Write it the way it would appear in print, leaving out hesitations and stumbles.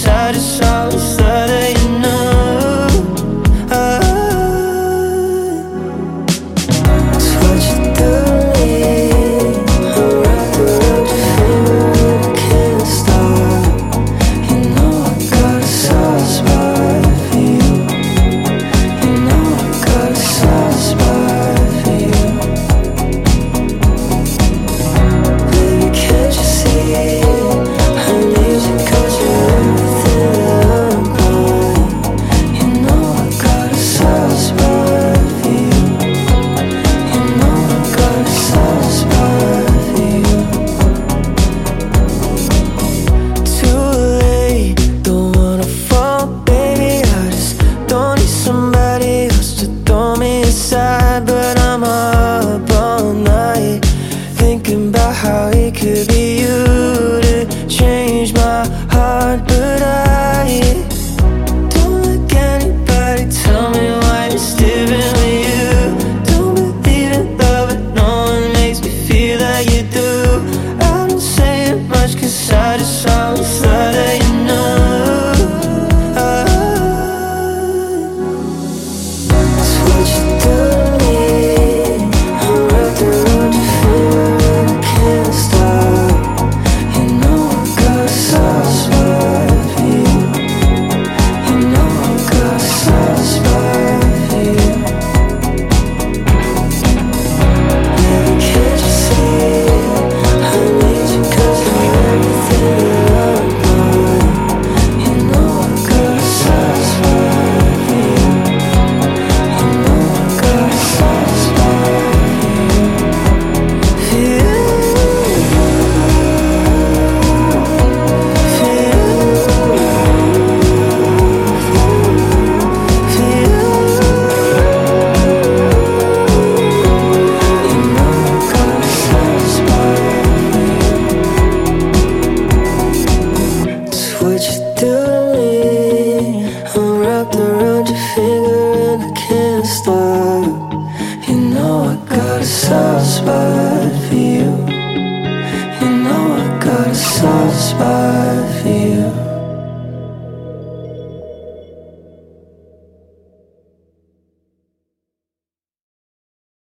I just always thought that you knew. It's what you do to me. I'm wrapped around your finger and I can't stop. You know I got a soft spot for you. You know I got a soft spot for you. Baby, can't you see? I need you 'cause you're everything that I'm going. You know I got a soft spot for you. You know I got a soft spot for you. Too late, don't wanna fall, baby. I just don't need somebody else to throw me aside. But I'm up all night thinking about how it could be you to change my heart. But I don't like anybody tell me why it's different with you. Don't believe in love, but no one makes me feel like you do. I don't say it much 'cause I just always thought that you knew. It's what you do to me. I'm wrapped around your finger and I can't stop. You know I got a soft spot for you. You know I got a soft spot for you. Baby, can't you see? I need you 'cause you're everything that I'm going. You know I got a soft spot for you. You know I got a soft spot for you. What you do to me, I'm wrapped around your finger and I can't stop. You know I got a soft spot for you. You know I got a soft spot